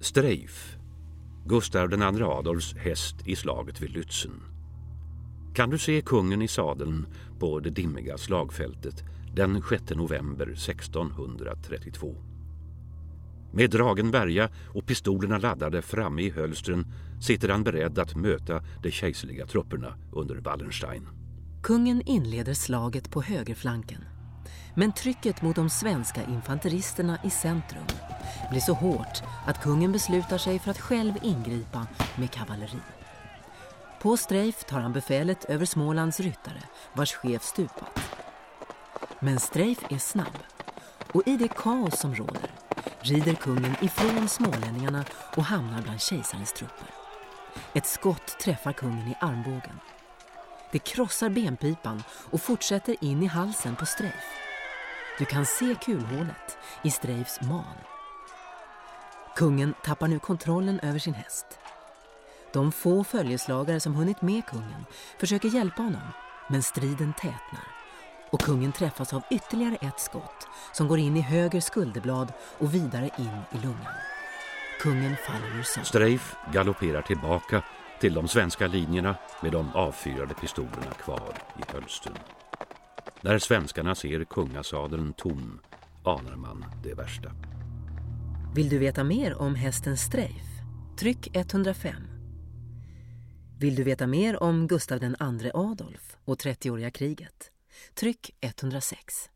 Streif, Gustav II Adolfs häst i slaget vid Lützen. Kan du se kungen i sadeln på det dimmiga slagfältet den 6 november 1632. Med dragen värja och pistolerna laddade framme i hölstren sitter han beredd att möta de kejserliga trupperna under Wallenstein. Kungen inleder slaget på högerflanken. Men trycket mot de svenska infanteristerna i centrum blir så hårt att kungen beslutar sig för att själv ingripa med kavalleri. På Streif tar han befälet över Smålands ryttare, vars chef stupat. Men Streif är snabb, och i det kaos som råder rider kungen ifrån smålänningarna och hamnar bland kejsarens trupper. Ett skott träffar kungen i armbågen. Det krossar benpipan och fortsätter in i halsen på Streif. Du kan se kulhålet i Streifs man. Kungen tappar nu kontrollen över sin häst. De få följeslagare som hunnit med kungen försöker hjälpa honom, men striden tätnar. Och kungen träffas av ytterligare ett skott som går in i höger skulderblad och vidare in i lungan. Kungen faller ur sadeln. Streif galopperar tillbaka till de svenska linjerna med de avfyrade pistolerna kvar i hölstren. När svenskarna ser kungasadeln tom anar man det värsta. Vill du veta mer om hästen Streif? Tryck 105. Vill du veta mer om Gustav II Adolf och 30-åriga kriget? Tryck 106.